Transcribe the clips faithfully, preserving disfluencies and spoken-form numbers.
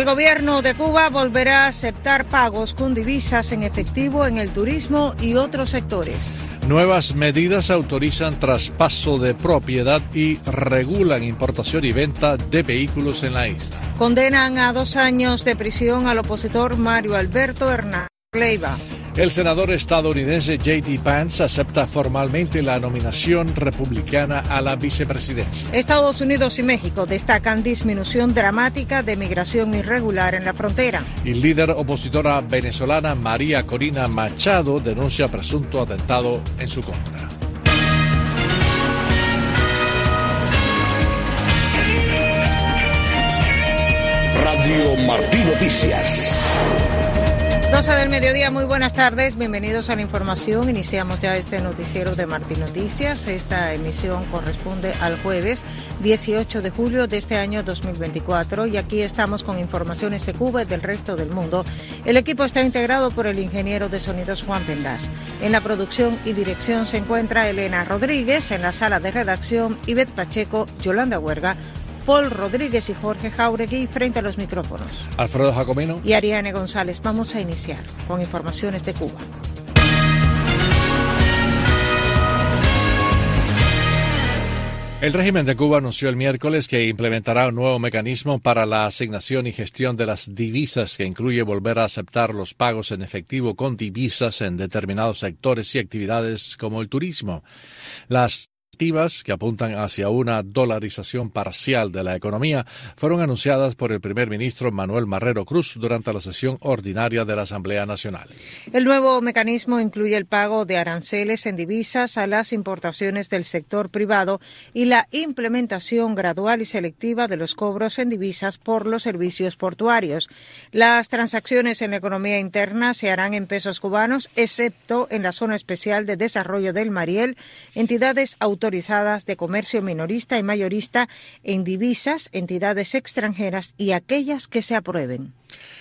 El gobierno de Cuba volverá a aceptar pagos con divisas en efectivo en el turismo y otros sectores. Nuevas medidas autorizan traspaso de propiedad y regulan importación y venta de vehículos en la isla. Condenan a dos años de prisión al opositor Mario Alberto Hernández Leiva. El senador estadounidense J D Vance acepta formalmente la nominación republicana a la vicepresidencia. Estados Unidos y México destacan disminución dramática de migración irregular en la frontera. Y líder opositora venezolana María Corina Machado denuncia presunto atentado en su contra. Radio Martí Noticias. doce del mediodía, muy buenas tardes, bienvenidos a la información. Iniciamos ya este noticiero de Martí Noticias. Esta emisión corresponde al jueves dieciocho de julio de este año dos mil veinticuatro y aquí estamos con informaciones de Cuba y del resto del mundo. El equipo está integrado por el ingeniero de sonidos Juan Pendas. En la producción y dirección se encuentra Elena Rodríguez, en la sala de redacción Ivette Pacheco, Yolanda Huerga, Paul Rodríguez y Jorge Jauregui frente a los micrófonos. Alfredo Jacomino y Ariane González. Vamos a iniciar con informaciones de Cuba. El régimen de Cuba anunció el miércoles que implementará un nuevo mecanismo para la asignación y gestión de las divisas, que incluye volver a aceptar los pagos en efectivo con divisas en determinados sectores y actividades como el turismo. Las que apuntan hacia una dolarización parcial de la economía fueron anunciadas por el primer ministro Manuel Marrero Cruz durante la sesión ordinaria de la Asamblea Nacional. El nuevo mecanismo incluye el pago de aranceles en divisas a las importaciones del sector privado y la implementación gradual y selectiva de los cobros en divisas por los servicios portuarios. Las transacciones en la economía interna se harán en pesos cubanos, excepto en la Zona Especial de Desarrollo del Mariel, entidades autorizadas de comercio minorista y mayorista en divisas, entidades extranjeras y aquellas que se aprueben.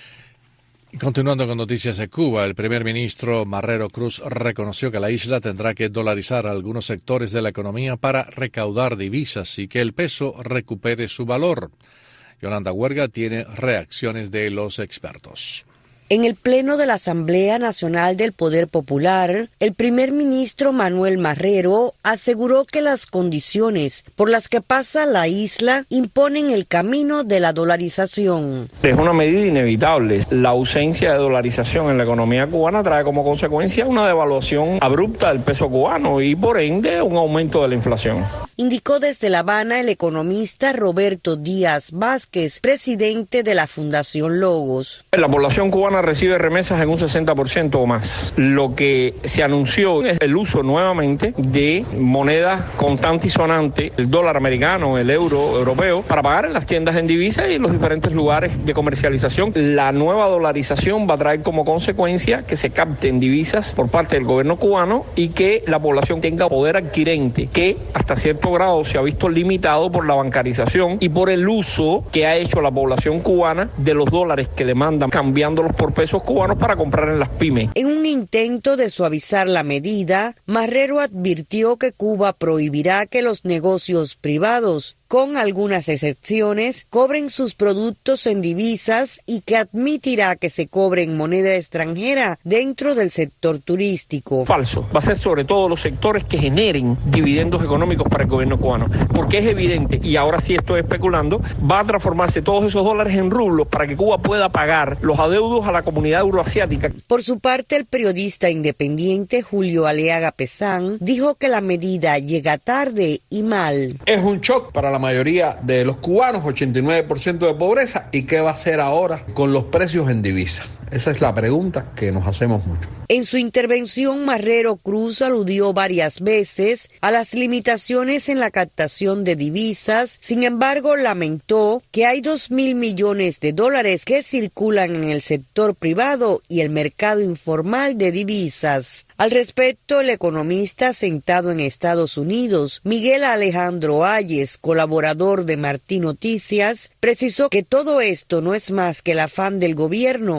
Continuando con noticias de Cuba, el primer ministro Marrero Cruz reconoció que la isla tendrá que dolarizar algunos sectores de la economía para recaudar divisas y que el peso recupere su valor. Yolanda Huerga tiene reacciones de los expertos. En el Pleno de la Asamblea Nacional del Poder Popular, el primer ministro Manuel Marrero aseguró que las condiciones por las que pasa la isla imponen el camino de la dolarización. Es una medida inevitable. La ausencia de dolarización en la economía cubana trae como consecuencia una devaluación abrupta del peso cubano y por ende un aumento de la inflación. Indicó desde La Habana el economista Roberto Díaz Vázquez, presidente de la Fundación Logos. La población cubana recibe remesas en un sesenta por ciento o más. Lo que se anunció es el uso nuevamente de moneda constante y sonante, el dólar americano, el euro europeo, para pagar en las tiendas en divisa y en los diferentes lugares de comercialización. La nueva dolarización va a traer como consecuencia que se capten divisas por parte del gobierno cubano y que la población tenga poder adquirente, que hasta cierto grado se ha visto limitado por la bancarización y por el uso que ha hecho la población cubana de los dólares que le mandan, cambiándolos por pesos cubanos para comprar en las pymes. En un intento de suavizar la medida, Marrero advirtió que Cuba prohibirá que los negocios privados, con algunas excepciones, cobren sus productos en divisas y que admitirá que se cobre en moneda extranjera dentro del sector turístico. Falso. Va a ser sobre todo los sectores que generen dividendos económicos para el gobierno cubano, porque es evidente, y ahora sí estoy especulando, va a transformarse todos esos dólares en rublos para que Cuba pueda pagar los adeudos a la comunidad euroasiática. Por su parte, el periodista independiente Julio Aleaga Pesán dijo que la medida llega tarde y mal. Es un shock para la mayoría de los cubanos, ochenta y nueve por ciento de pobreza, ¿y qué va a hacer ahora con los precios en divisa? Esa es la pregunta que nos hacemos mucho. En su intervención, Marrero Cruz aludió varias veces a las limitaciones en la captación de divisas. Sin embargo, lamentó que hay dos mil millones de dólares que circulan en el sector privado y el mercado informal de divisas. Al respecto, el economista sentado en Estados Unidos, Miguel Alejandro Ayes, colaborador de Martí Noticias, precisó que todo esto no es más que el afán del gobierno para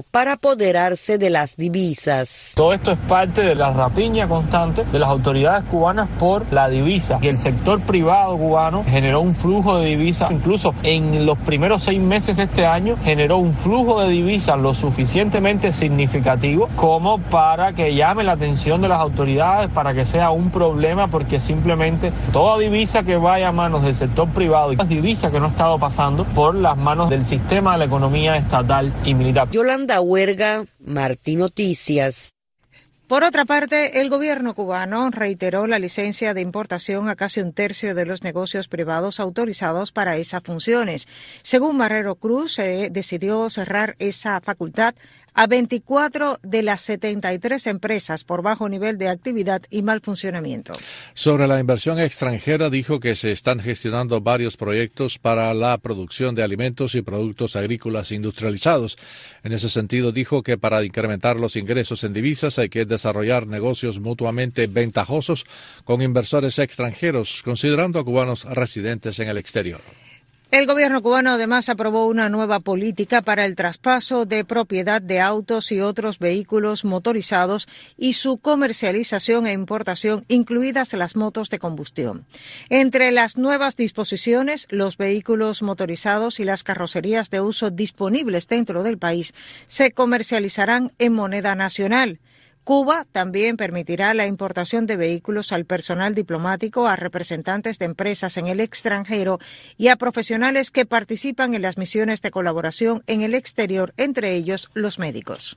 apoderarse de las divisas. Todo esto es parte de la rapiña constante de las autoridades cubanas por la divisa, y el sector privado cubano generó un flujo de divisas, incluso en los primeros seis meses de este año generó un flujo de divisas lo suficientemente significativo como para que llame la atención de las autoridades, para que sea un problema, porque simplemente toda divisa que vaya a manos del sector privado y las divisas que no ha estado pasando por las manos del sistema de la economía estatal y militar. Yolanda Huerga, Martín Noticias. Por otra parte, el gobierno cubano reiteró la licencia de importación a casi un tercio de los negocios privados autorizados para esas funciones. Según Marrero Cruz, se decidió cerrar esa facultad a veinticuatro de las setenta y tres empresas por bajo nivel de actividad y mal funcionamiento. Sobre la inversión extranjera, dijo que se están gestionando varios proyectos para la producción de alimentos y productos agrícolas industrializados. En ese sentido, dijo que para incrementar los ingresos en divisas hay que desarrollar negocios mutuamente ventajosos con inversores extranjeros, considerando a cubanos residentes en el exterior. El gobierno cubano además aprobó una nueva política para el traspaso de propiedad de autos y otros vehículos motorizados y su comercialización e importación, incluidas las motos de combustión. Entre las nuevas disposiciones, los vehículos motorizados y las carrocerías de uso disponibles dentro del país se comercializarán en moneda nacional. Cuba también permitirá la importación de vehículos al personal diplomático, a representantes de empresas en el extranjero y a profesionales que participan en las misiones de colaboración en el exterior, entre ellos los médicos.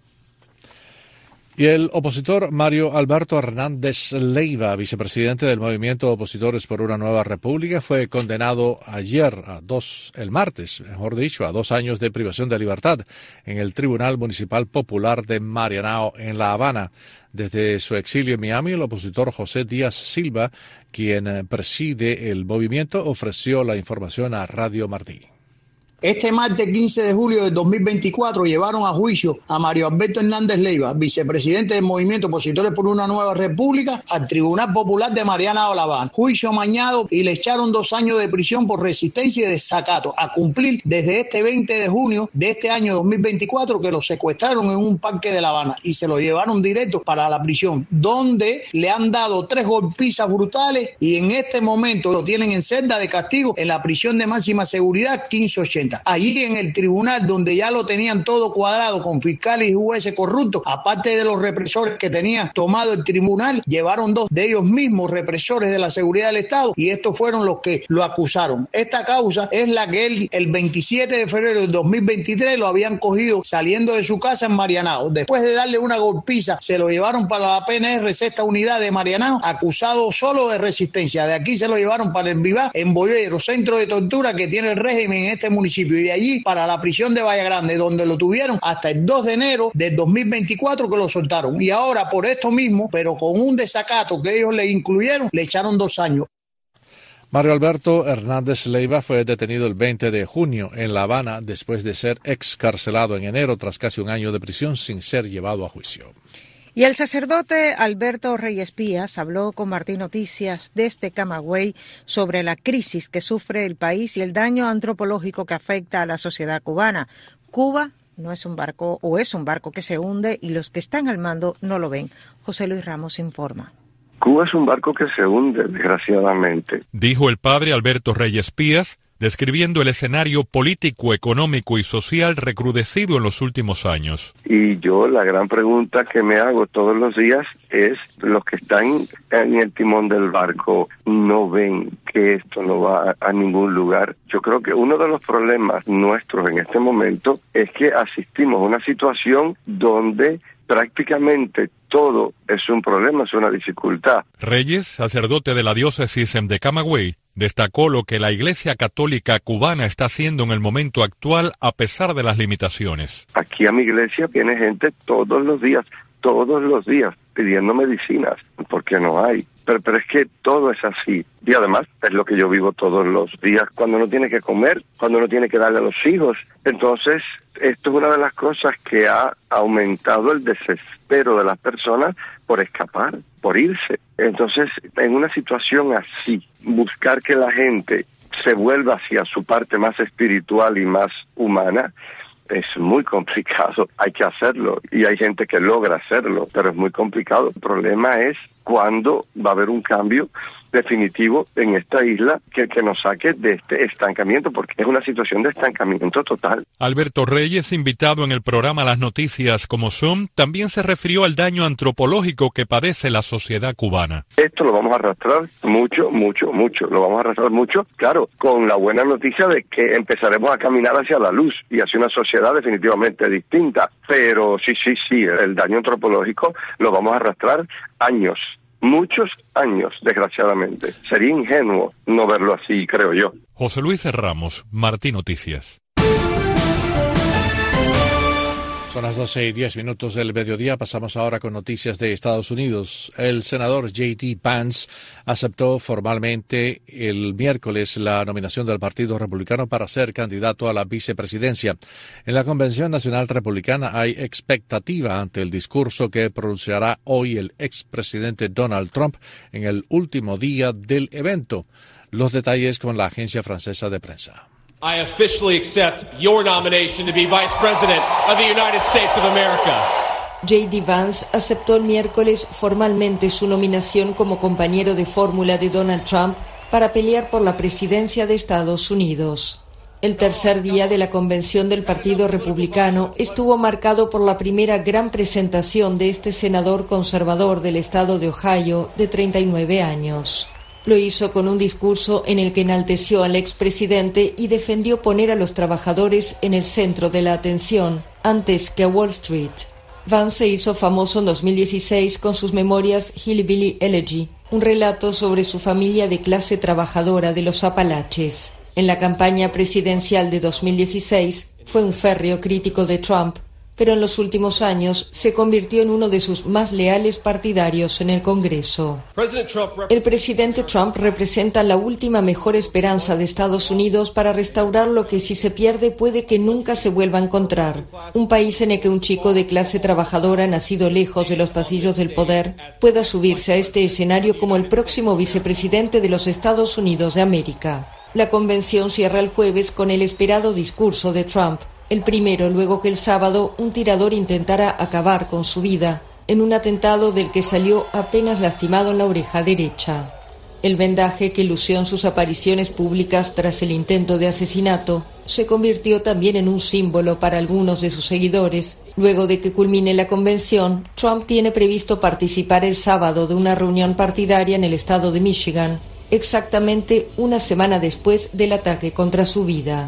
Y el opositor Mario Alberto Hernández Leiva, vicepresidente del Movimiento Opositores por una Nueva República, fue condenado ayer, a dos, el martes, mejor dicho, a dos años de privación de libertad en el Tribunal Municipal Popular de Marianao, en La Habana. Desde su exilio en Miami, el opositor José Díaz Silva, quien preside el movimiento, ofreció la información a Radio Martí. Este martes quince de julio de dos mil veinticuatro llevaron a juicio a Mario Alberto Hernández Leiva, vicepresidente del Movimiento Opositores por una Nueva República, al Tribunal Popular de Marianao, La Habana. Juicio amañado, y le echaron dos años de prisión por resistencia y desacato, a cumplir desde este veinte de junio de este año dos mil veinticuatro, que lo secuestraron en un parque de La Habana y se lo llevaron directo para la prisión, donde le han dado tres golpizas brutales y en este momento lo tienen en celda de castigo en la prisión de máxima seguridad quince ochenta. Allí en el tribunal, donde ya lo tenían todo cuadrado con fiscales y jueces corruptos, aparte de los represores que tenía tomado el tribunal, llevaron dos de ellos mismos represores de la seguridad del Estado, y estos fueron los que lo acusaron. Esta causa es la que él, el veintisiete de febrero del dos mil veintitrés, lo habían cogido saliendo de su casa en Marianao. Después de darle una golpiza, se lo llevaron para la P N R, sexta unidad de Marianao, acusado solo de resistencia. De aquí se lo llevaron para el Vivá, en Boyero, centro de tortura que tiene el régimen en este municipio, y de allí para la prisión de Bahía Grande, donde lo tuvieron hasta el dos de enero del dos mil veinticuatro, que lo soltaron. Y ahora, por esto mismo, pero con un desacato que ellos le incluyeron, le echaron dos años. Mario Alberto Hernández Leiva fue detenido el veinte de junio en La Habana después de ser excarcelado en enero tras casi un año de prisión sin ser llevado a juicio. Y el sacerdote Alberto Reyes Pías habló con Martín Noticias desde Camagüey sobre la crisis que sufre el país y el daño antropológico que afecta a la sociedad cubana. Cuba no es un barco, o es un barco que se hunde, y los que están al mando no lo ven. José Luis Ramos informa. Cuba es un barco que se hunde, desgraciadamente, dijo el padre Alberto Reyes Pías, describiendo el escenario político, económico y social recrudecido en los últimos años. Y yo la gran pregunta que me hago todos los días es, los que están en el timón del barco no ven que esto no va a, a ningún lugar. Yo creo que uno de los problemas nuestros en este momento es que asistimos a una situación donde prácticamente todo es un problema, es una dificultad. Reyes, sacerdote de la diócesis de Camagüey, destacó lo que la Iglesia Católica cubana está haciendo en el momento actual a pesar de las limitaciones. Aquí a mi iglesia viene gente todos los días, todos los días, pidiendo medicinas, porque no hay. Pero, pero es que todo es así. Y además es lo que yo vivo todos los días, cuando no tiene que comer, cuando no tiene que darle a los hijos. Entonces, esto es una de las cosas que ha aumentado el desespero de las personas por escapar, por irse. Entonces, en una situación así, buscar que la gente se vuelva hacia su parte más espiritual y más humana, es muy complicado. Hay que hacerlo y hay gente que logra hacerlo, pero es muy complicado. El problema es cuándo va a haber un cambio definitivo en esta isla que, que nos saque de este estancamiento, porque es una situación de estancamiento total. Alberto Reyes, invitado en el programa Las Noticias como Zoom, también se refirió al daño antropológico que padece la sociedad cubana. Esto lo vamos a arrastrar mucho, mucho, mucho. Lo vamos a arrastrar mucho, claro, con la buena noticia de que empezaremos a caminar hacia la luz y hacia una sociedad definitivamente distinta. Pero sí, sí, sí, el daño antropológico lo vamos a arrastrar años. Muchos años, desgraciadamente. Sería ingenuo no verlo así, creo yo. José Luis Ramos, Martí Noticias. Son las doce y diez minutos del mediodía. Pasamos ahora con noticias de Estados Unidos. El senador J D Vance aceptó formalmente el miércoles la nominación del Partido Republicano para ser candidato a la vicepresidencia. En la Convención Nacional Republicana hay expectativa ante el discurso que pronunciará hoy el expresidente Donald Trump en el último día del evento. Los detalles con la agencia francesa de prensa. I officially accept your nomination to be Vice President of the United States of America. J D Vance aceptó el miércoles formalmente su nominación como compañero de fórmula de Donald Trump para pelear por la presidencia de Estados Unidos. El tercer día de la convención del Partido Republicano estuvo marcado por la primera gran presentación de este senador conservador del estado de Ohio de treinta y nueve años. Lo hizo con un discurso en el que enalteció al expresidente y defendió poner a los trabajadores en el centro de la atención, antes que a Wall Street. Vance se hizo famoso en dos mil dieciséis con sus memorias Hillbilly Elegy, un relato sobre su familia de clase trabajadora de los Apalaches. En la campaña presidencial de dos mil dieciséis fue un férreo crítico de Trump, pero en los últimos años se convirtió en uno de sus más leales partidarios en el Congreso. El presidente Trump representa la última mejor esperanza de Estados Unidos para restaurar lo que, si se pierde, puede que nunca se vuelva a encontrar. Un país en el que un chico de clase trabajadora, nacido lejos de los pasillos del poder, pueda subirse a este escenario como el próximo vicepresidente de los Estados Unidos de América. La convención cierra el jueves con el esperado discurso de Trump, el primero luego que el sábado un tirador intentara acabar con su vida en un atentado del que salió apenas lastimado en la oreja derecha. El vendaje que lució en sus apariciones públicas tras el intento de asesinato se convirtió también en un símbolo para algunos de sus seguidores. Luego de que culmine la convención, Trump tiene previsto participar el sábado de una reunión partidaria en el estado de Michigan, exactamente una semana después del ataque contra su vida.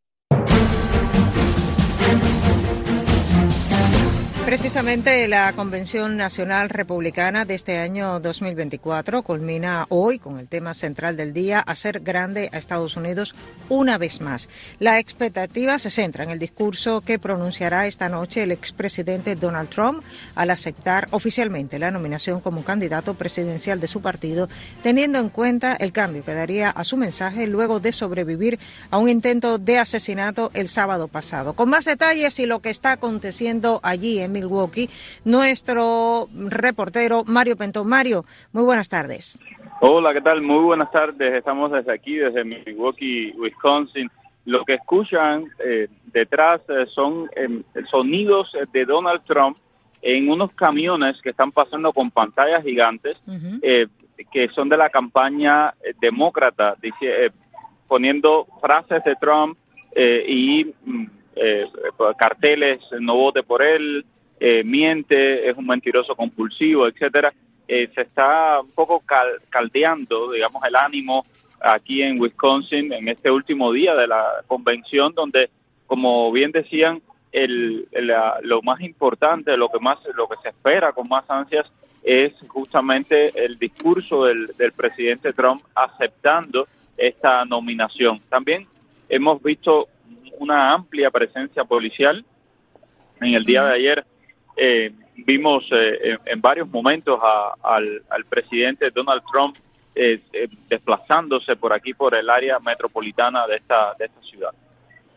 Precisamente la Convención Nacional Republicana de este año dos mil veinticuatro culmina hoy con el tema central del día: hacer grande a Estados Unidos una vez más. La expectativa se centra en el discurso que pronunciará esta noche el expresidente Donald Trump al aceptar oficialmente la nominación como candidato presidencial de su partido, teniendo en cuenta el cambio que daría a su mensaje luego de sobrevivir a un intento de asesinato el sábado pasado. Con más detalles y lo que está aconteciendo allí en Milwaukee, nuestro reportero Mario Pentón. Mario, muy buenas tardes. Hola, ¿qué tal? Muy buenas tardes. Estamos desde aquí, desde Milwaukee, Wisconsin. Lo que escuchan eh, detrás eh, son eh, sonidos de Donald Trump en unos camiones que están pasando con pantallas gigantes, uh-huh. eh, que son de la campaña eh, demócrata, dice, eh, poniendo frases de Trump eh, y eh, carteles: no vote por él, Eh, miente, es un mentiroso compulsivo, etcétera. Eh, se está un poco cal- caldeando, digamos, el ánimo aquí en Wisconsin en este último día de la convención, donde, como bien decían, el, la, lo más importante, lo que más, lo que se espera con más ansias es justamente el discurso del, del presidente Trump aceptando esta nominación. También hemos visto una amplia presencia policial. En el día de ayer Eh, vimos eh, en, en varios momentos a, al, al presidente Donald Trump eh, eh, desplazándose por aquí, por el área metropolitana de esta de esta ciudad.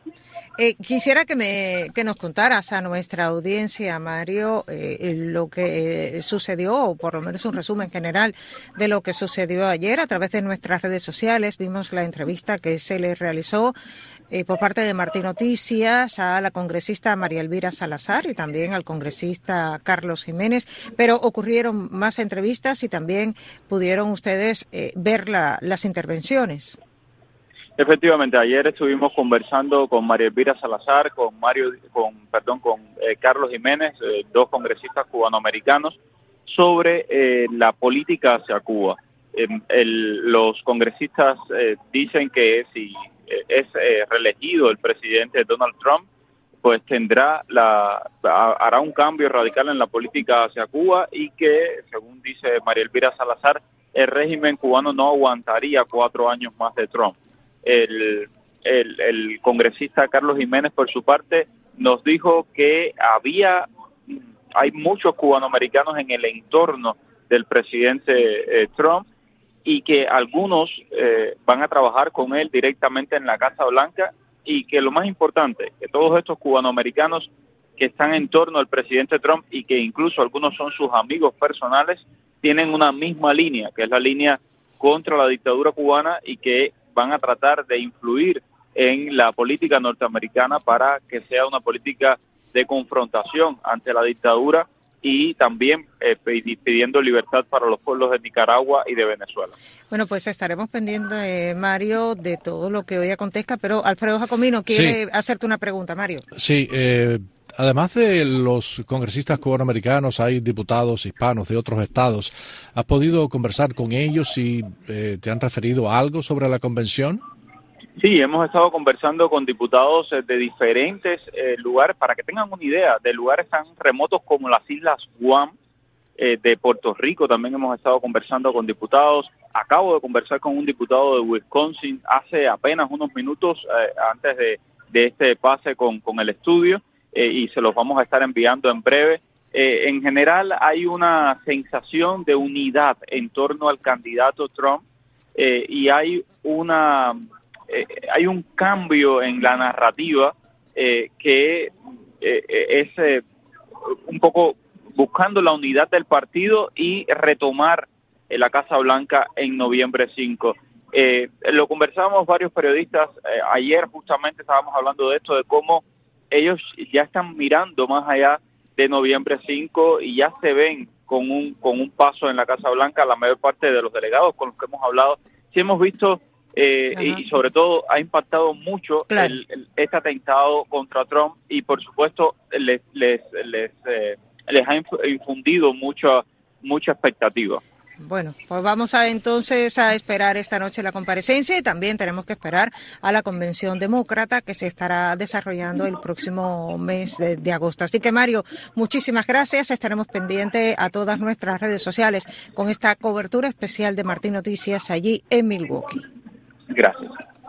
Eh, quisiera que me que nos contaras a nuestra audiencia, Mario, eh, lo que sucedió, o por lo menos un resumen general de lo que sucedió ayer. A través de nuestras redes sociales vimos la entrevista que se le realizó eh, por parte de Martín Noticias a la congresista María Elvira Salazar y también al congresista Carlos Jiménez, pero ocurrieron más entrevistas y también pudieron ustedes eh, ver la, las intervenciones. Efectivamente, ayer estuvimos conversando con María Elvira Salazar, con Mario, con perdón, con eh, Carlos Jiménez, eh, dos congresistas cubanoamericanos, sobre eh, la política hacia Cuba. Eh, el, los congresistas eh, dicen que si eh, es eh, reelegido el presidente Donald Trump, pues tendrá la hará un cambio radical en la política hacia Cuba y que, según dice María Elvira Salazar, el régimen cubano no aguantaría cuatro años más de Trump. El, el, el congresista Carlos Jiménez, por su parte, nos dijo que había, hay muchos cubanoamericanos en el entorno del presidente eh, Trump y que algunos eh, van a trabajar con él directamente en la Casa Blanca y que lo más importante, que todos estos cubanoamericanos que están en torno al presidente Trump y que incluso algunos son sus amigos personales, tienen una misma línea, que es la línea contra la dictadura cubana y que van a tratar de influir en la política norteamericana para que sea una política de confrontación ante la dictadura y también eh, pidiendo libertad para los pueblos de Nicaragua y de Venezuela. Bueno, pues estaremos pendientes, eh, Mario, de todo lo que hoy acontezca, pero Alfredo Jacomino quiere sí. hacerte una pregunta, Mario. Sí, eh, además de los congresistas cubanoamericanos, hay diputados hispanos de otros estados. ¿Has podido conversar con ellos y eh, te han referido a algo sobre la convención? Sí, hemos estado conversando con diputados de diferentes eh, lugares, para que tengan una idea, de lugares tan remotos como las Islas Guam, eh, de Puerto Rico. También hemos estado conversando con diputados. Acabo de conversar con un diputado de Wisconsin hace apenas unos minutos eh, antes de, de este pase con, con el estudio. Eh, y se los vamos a estar enviando en breve. Eh, en general hay una sensación de unidad en torno al candidato Trump eh, y hay una eh, hay un cambio en la narrativa eh, que eh, es eh, un poco buscando la unidad del partido y retomar eh, la Casa Blanca en noviembre cinco. Eh, lo conversamos varios periodistas eh, ayer, justamente estábamos hablando de esto, de cómo ellos ya están mirando más allá de noviembre cinco y ya se ven con un con un paso en la Casa Blanca. La mayor parte de los delegados con los que hemos hablado, sí hemos visto eh, y sobre todo ha impactado mucho claro. el, el, este atentado contra Trump y por supuesto les les les, eh, les ha infundido mucha mucha expectativa. Bueno, pues vamos a entonces a esperar esta noche la comparecencia y también tenemos que esperar a la convención demócrata que se estará desarrollando el próximo mes de, de agosto. Así que, Mario, muchísimas gracias. Estaremos pendientes a todas nuestras redes sociales con esta cobertura especial de Martín Noticias allí en Milwaukee. Gracias.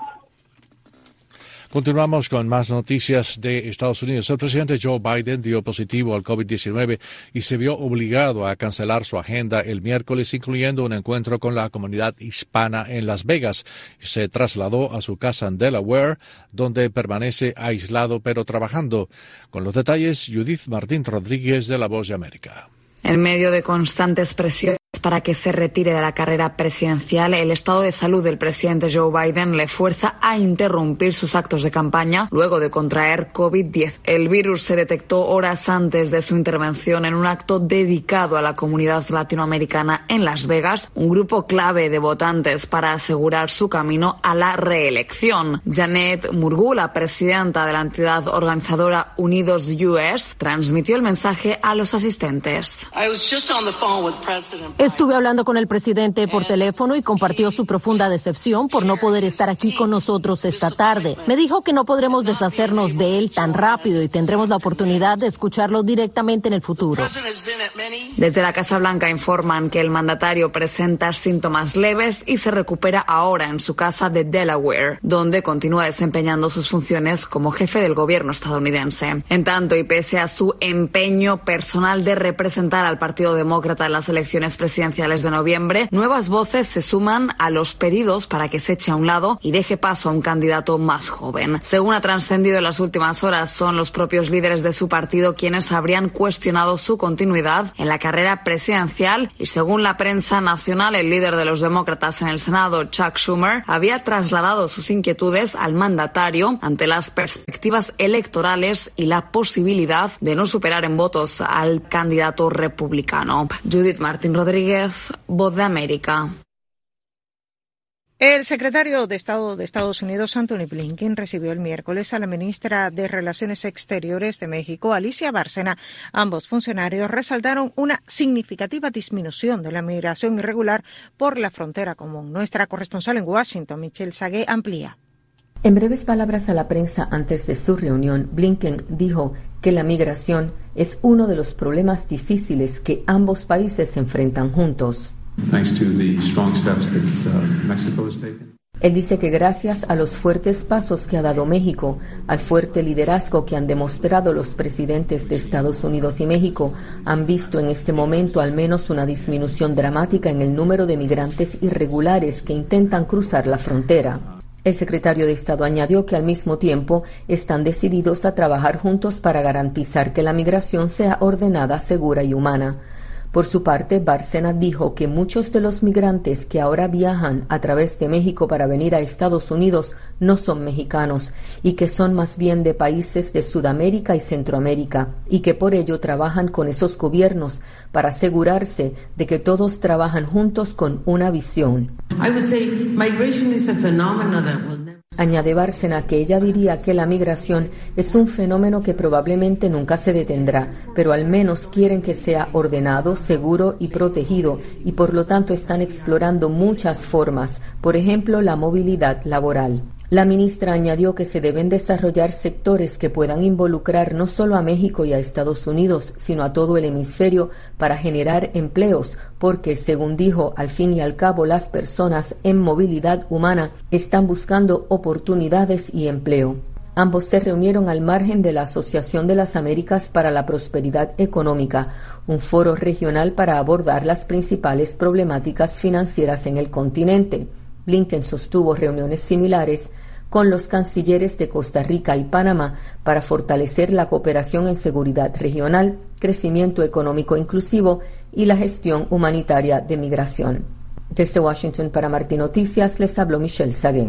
Continuamos con más noticias de Estados Unidos. El presidente Joe Biden dio positivo al COVID diecinueve y se vio obligado a cancelar su agenda el miércoles, incluyendo un encuentro con la comunidad hispana en Las Vegas. Se trasladó a su casa en Delaware, donde permanece aislado pero trabajando. Con los detalles, Judith Martín Rodríguez de La Voz de América. En medio de constantes presiones para que se retire de la carrera presidencial, el estado de salud del presidente Joe Biden le fuerza a interrumpir sus actos de campaña luego de contraer COVID diez. El virus se detectó horas antes de su intervención en un acto dedicado a la comunidad latinoamericana en Las Vegas, un grupo clave de votantes para asegurar su camino a la reelección. Janet Murgu, la presidenta de la entidad organizadora Unidos U S, transmitió el mensaje a los asistentes. Estuve hablando con el presidente por teléfono y compartió su profunda decepción por no poder estar aquí con nosotros esta tarde. Me dijo que no podremos deshacernos de él tan rápido y tendremos la oportunidad de escucharlo directamente en el futuro. Desde la Casa Blanca informan que el mandatario presenta síntomas leves y se recupera ahora en su casa de Delaware, donde continúa desempeñando sus funciones como jefe del gobierno estadounidense. En tanto, y pese a su empeño personal de representar al Partido Demócrata en las elecciones presidenciales, presidenciales de noviembre, nuevas voces se suman a los pedidos para que se eche a un lado y deje paso a un candidato más joven. Según ha trascendido en las últimas horas, son los propios líderes de su partido quienes habrían cuestionado su continuidad en la carrera presidencial y, según la prensa nacional, el líder de los demócratas en el Senado, Chuck Schumer, había trasladado sus inquietudes al mandatario ante las perspectivas electorales y la posibilidad de no superar en votos al candidato republicano. Judith Martín Rodríguez, Voz de América. El secretario de Estado de Estados Unidos, Anthony Blinken, recibió el miércoles a la ministra de Relaciones Exteriores de México, Alicia Bárcena. Ambos funcionarios resaltaron una significativa disminución de la migración irregular por la frontera común. Nuestra corresponsal en Washington, Michelle Sagué, amplía. En breves palabras a la prensa antes de su reunión, Blinken dijo que la migración es uno de los problemas difíciles que ambos países enfrentan juntos. Él dice que gracias a los fuertes pasos que ha dado México, al fuerte liderazgo que han demostrado los presidentes de Estados Unidos y México, han visto en este momento al menos una disminución dramática en el número de migrantes irregulares que intentan cruzar la frontera. El secretario de Estado añadió que al mismo tiempo están decididos a trabajar juntos para garantizar que la migración sea ordenada, segura y humana. Por su parte, Bárcena dijo que muchos de los migrantes que ahora viajan a través de México para venir a Estados Unidos no son mexicanos y que son más bien de países de Sudamérica y Centroamérica y que por ello trabajan con esos gobiernos para asegurarse de que todos trabajan juntos con una visión. I would say migration is a phenomenon that will never... Añade Bárcena que ella diría que la migración es un fenómeno que probablemente nunca se detendrá, pero al menos quieren que sea ordenado, seguro y protegido, y por lo tanto están explorando muchas formas, por ejemplo la movilidad laboral. La ministra añadió que se deben desarrollar sectores que puedan involucrar no solo a México y a Estados Unidos, sino a todo el hemisferio para generar empleos, porque, según dijo, al fin y al cabo las personas en movilidad humana están buscando oportunidades y empleo. Ambos se reunieron al margen de la Asociación de las Américas para la Prosperidad Económica, un foro regional para abordar las principales problemáticas financieras en el continente. Blinken sostuvo reuniones similares con los cancilleres de Costa Rica y Panamá para fortalecer la cooperación en seguridad regional, crecimiento económico inclusivo y la gestión humanitaria de migración. Desde Washington para Martín Noticias les habló Michelle Sagué.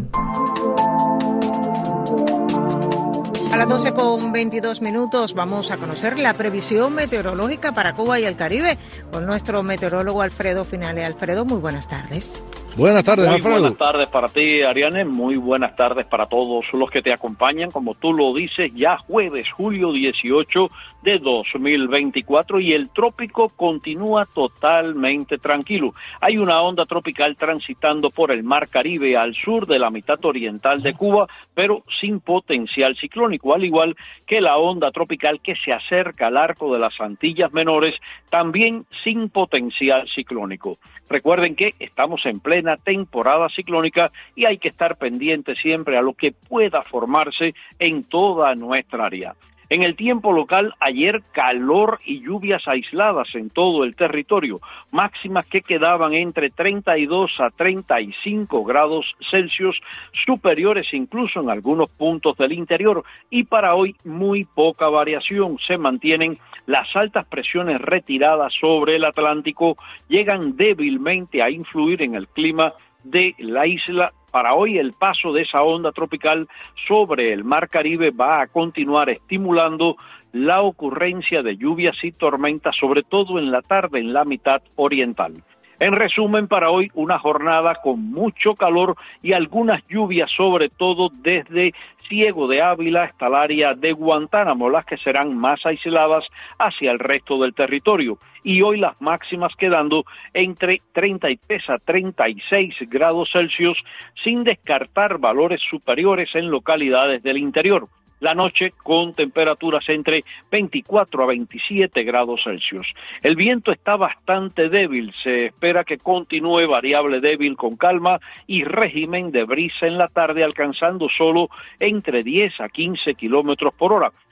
A las doce con veintidós minutos vamos a conocer la previsión meteorológica para Cuba y el Caribe con nuestro meteorólogo Alfredo Finale. Alfredo, muy buenas tardes. Buenas tardes, Muy Alfredo. Buenas tardes para ti, Ariane. Muy buenas tardes para todos los que te acompañan. Como tú lo dices, ya jueves, julio dieciocho de dos mil veinticuatro, y el trópico continúa totalmente tranquilo. Hay una onda tropical transitando por el Mar Caribe al sur de la mitad oriental de Cuba, pero sin potencial ciclónico, al igual que la onda tropical que se acerca al arco de las Antillas Menores, también sin potencial ciclónico. Recuerden que estamos en plena temporada ciclónica y hay que estar pendiente siempre a lo que pueda formarse en toda nuestra área. En el tiempo local, ayer calor y lluvias aisladas en todo el territorio, máximas que quedaban entre treinta y dos a treinta y cinco grados Celsius, superiores incluso en algunos puntos del interior, y para hoy muy poca variación. Se mantienen las altas presiones retiradas sobre el Atlántico, llegan débilmente a influir en el clima de la isla. Para hoy el paso de esa onda tropical sobre el Mar Caribe va a continuar estimulando la ocurrencia de lluvias y tormentas, sobre todo en la tarde en la mitad oriental. En resumen, para hoy una jornada con mucho calor y algunas lluvias, sobre todo desde Ciego de Ávila hasta el área de Guantánamo, las que serán más aisladas hacia el resto del territorio. Y hoy las máximas quedando entre treinta y tres a treinta y seis grados Celsius, sin descartar valores superiores en localidades del interior. La noche con temperaturas entre veinticuatro a veintisiete grados Celsius. El viento está bastante débil, se espera que continúe variable débil con calma y régimen de brisa en la tarde, alcanzando solo entre diez a quince kilómetros por hora.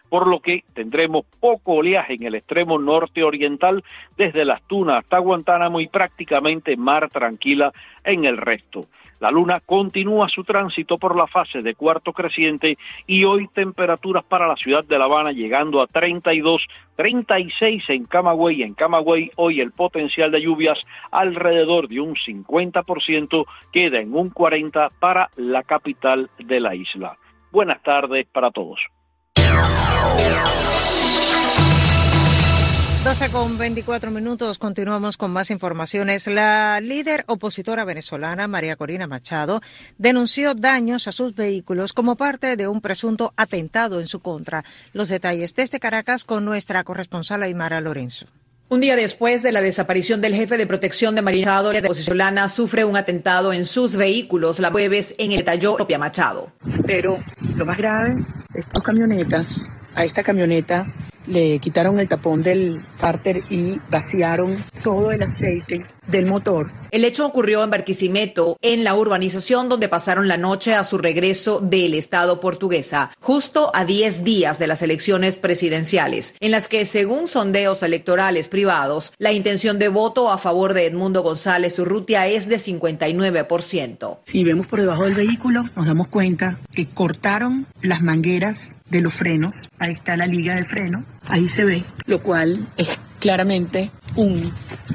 por lo que tendremos poco oleaje en el extremo norte oriental, desde Las Tunas hasta Guantánamo, y prácticamente mar tranquila en el resto. La luna continúa su tránsito por la fase de cuarto creciente y hoy temperaturas para la ciudad de La Habana llegando a treinta y dos, treinta y seis en Camagüey. En Camagüey hoy el potencial de lluvias alrededor de un cincuenta por ciento, queda en un cuarenta por ciento para la capital de la isla. Buenas tardes para todos. doce con veinticuatro minutos, continuamos con más informaciones. La líder opositora venezolana, María Corina Machado, denunció daños a sus vehículos como parte de un presunto atentado en su contra. Los detalles desde Caracas con nuestra corresponsal Aymara Lorenzo. Un día después de la desaparición del jefe de protección de María Machado, la venezolana sufre un atentado en sus vehículos. La jueves en el detalló propia Machado. Pero lo más grave, estas camionetas, a esta camioneta le quitaron el tapón del cárter y vaciaron todo el aceite del motor. El hecho ocurrió en Barquisimeto, en la urbanización donde pasaron la noche a su regreso del estado portuguesa, justo a diez días de las elecciones presidenciales, en las que, según sondeos electorales privados, la intención de voto a favor de Edmundo González Urrutia es de cincuenta y nueve por ciento. Si vemos por debajo del vehículo, nos damos cuenta que cortaron las mangueras de los frenos. Ahí está la liga de freno, ahí se ve, lo cual es claramente un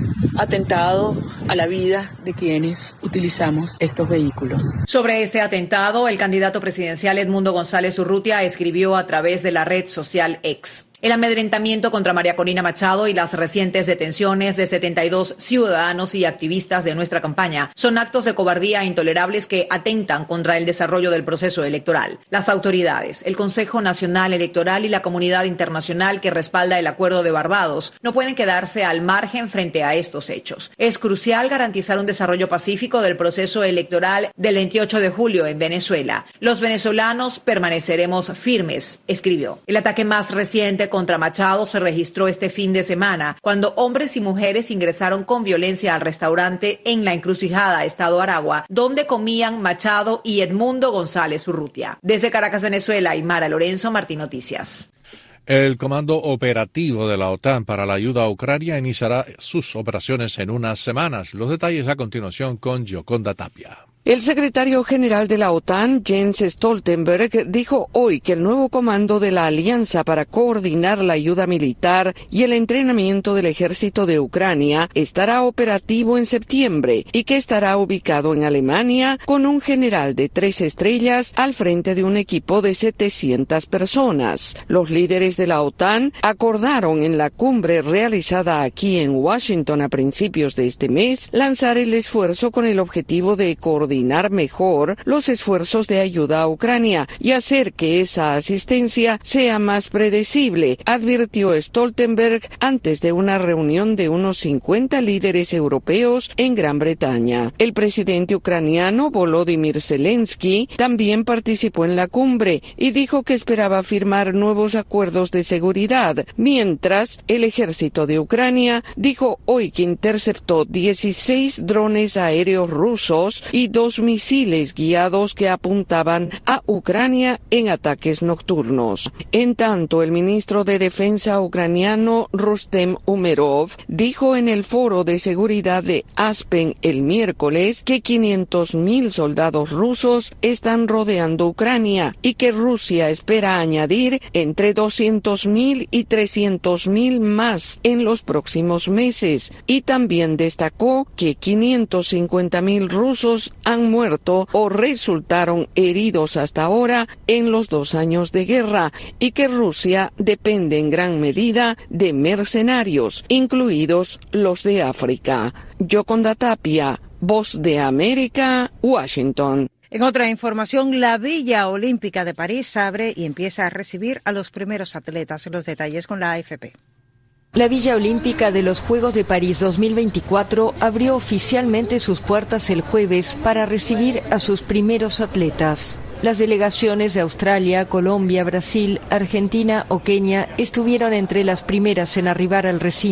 atentado a la vida de quienes utilizamos estos vehículos. Sobre este atentado, el candidato presidencial Edmundo González Urrutia escribió a través de la red social X. El amedrentamiento contra María Corina Machado y las recientes detenciones de setenta y dos ciudadanos y activistas de nuestra campaña son actos de cobardía intolerables que atentan contra el desarrollo del proceso electoral. Las autoridades, el Consejo Nacional Electoral y la comunidad internacional que respalda el Acuerdo de Barbados no pueden quedarse al margen frente a estos hechos. Es crucial garantizar un desarrollo pacífico del proceso electoral del veintiocho de julio en Venezuela. Los venezolanos permaneceremos firmes, escribió. El ataque más reciente contra Machado se registró este fin de semana, cuando hombres y mujeres ingresaron con violencia al restaurante en La Encrucijada, Estado Aragua, donde comían Machado y Edmundo González Urrutia. Desde Caracas, Venezuela, Aymara Lorenzo, Martín Noticias. El Comando Operativo de la OTAN para la ayuda a Ucrania iniciará sus operaciones en unas semanas. Los detalles a continuación con Gioconda Tapia. El secretario general de la OTAN, Jens Stoltenberg, dijo hoy que el nuevo comando de la alianza para coordinar la ayuda militar y el entrenamiento del ejército de Ucrania estará operativo en septiembre y que estará ubicado en Alemania con un general de tres estrellas al frente de un equipo de setecientas personas. Los líderes de la OTAN acordaron en la cumbre realizada aquí en Washington a principios de este mes lanzar el esfuerzo con el objetivo de coordinar coordinar mejor los esfuerzos de ayuda a Ucrania y hacer que esa asistencia sea más predecible, advirtió Stoltenberg antes de una reunión de unos cincuenta líderes europeos en Gran Bretaña. El presidente ucraniano Volodymyr Zelensky también participó en la cumbre y dijo que esperaba firmar nuevos acuerdos de seguridad, mientras el ejército de Ucrania dijo hoy que interceptó dieciséis drones aéreos rusos y dos misiles guiados que apuntaban a Ucrania en ataques nocturnos. En tanto, el ministro de Defensa ucraniano Rustem Umerov dijo en el foro de seguridad de Aspen el miércoles que quinientos mil soldados rusos están rodeando Ucrania y que Rusia espera añadir entre doscientos mil y trescientos mil más en los próximos meses. Y también destacó que quinientos cincuenta mil rusos han muerto o resultaron heridos hasta ahora en los dos años de guerra y que Rusia depende en gran medida de mercenarios, incluidos los de África. Gioconda Tapia, Voz de América, Washington. En otra información, la Villa Olímpica de París abre y empieza a recibir a los primeros atletas. Los detalles con la A F P. La Villa Olímpica de los Juegos de París dos mil veinticuatro abrió oficialmente sus puertas el jueves para recibir a sus primeros atletas. Las delegaciones de Australia, Colombia, Brasil, Argentina o Kenia estuvieron entre las primeras en arribar al recinto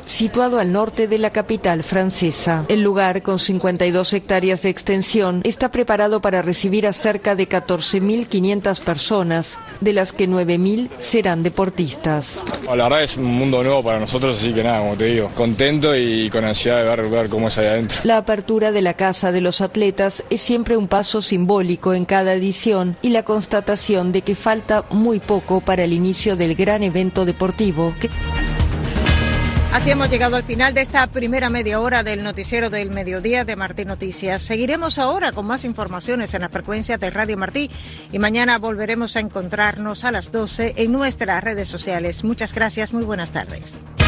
situado al norte de la capital francesa. El lugar, con cincuenta y dos hectáreas de extensión, está preparado para recibir a cerca de catorce mil quinientas personas, de las que nueve mil serán deportistas. La verdad es un mundo nuevo para nosotros, así que nada, como te digo, contento y con ansiedad de ver, ver cómo es ahí adentro. La apertura de la Casa de los Atletas es siempre un paso simbólico en cada edición y la constatación de que falta muy poco para el inicio del gran evento deportivo que... Así hemos llegado al final de esta primera media hora del noticiero del mediodía de Martí Noticias. Seguiremos ahora con más informaciones en la frecuencia de Radio Martí y mañana volveremos a encontrarnos a las doce en nuestras redes sociales. Muchas gracias, muy buenas tardes.